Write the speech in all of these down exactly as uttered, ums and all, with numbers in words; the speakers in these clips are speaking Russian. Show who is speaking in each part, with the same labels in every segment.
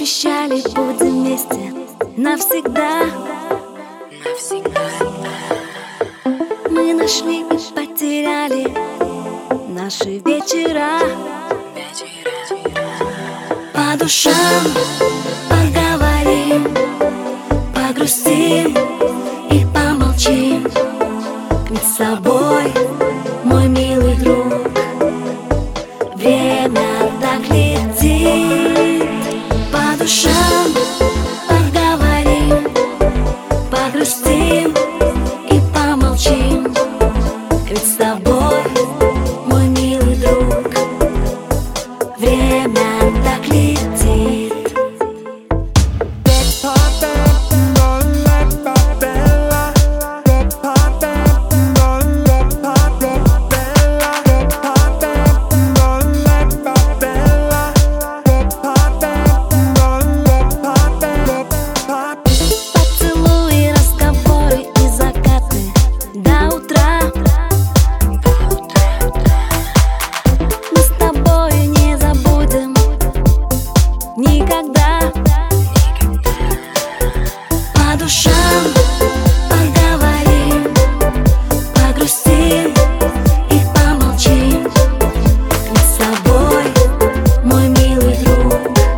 Speaker 1: обещали, будем вместе навсегда.
Speaker 2: Навсегда.
Speaker 1: Мы нашли и потеряли наши вечера. По душам поговорим, погрустим и помолчим. Ведь с тобой, мой милый друг, время так летит. По душам поговорим, погрустим и помолчим. Ведь с тобой, мой милый друг, время так летит. Никогда. По душам поговорим, погрустим и помолчим. Ведь с тобой, мой милый друг,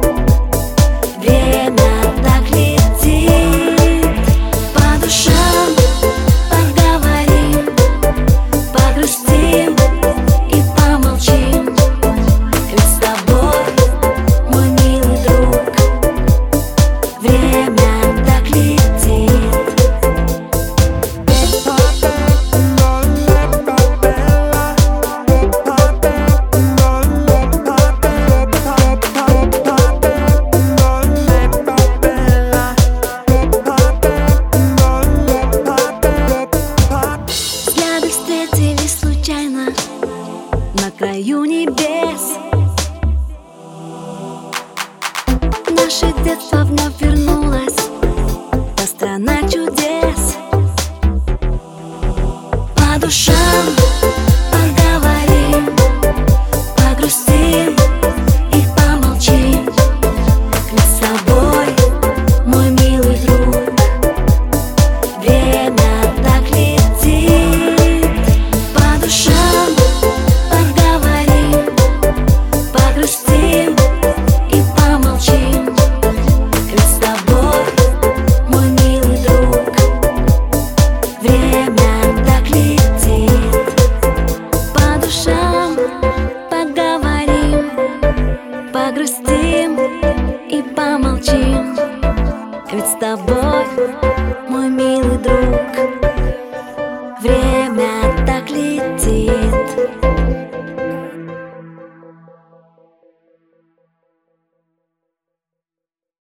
Speaker 1: время так летит. По душам поговорим, погрустим и помолчим. Ведь с тобой, случайно на краю небес. Наше детство вновь вернулось, та страна чудес. По душам поговорим, погрустим и помолчим. Ведь с тобой, мой милый друг, время так летит. По душам поговорим, погрустим и помолчим. Ведь с тобой, мой милый друг, время так летит. По душам поговорим, погрустим и помолчим. Ведь с тобой, мой милый друг,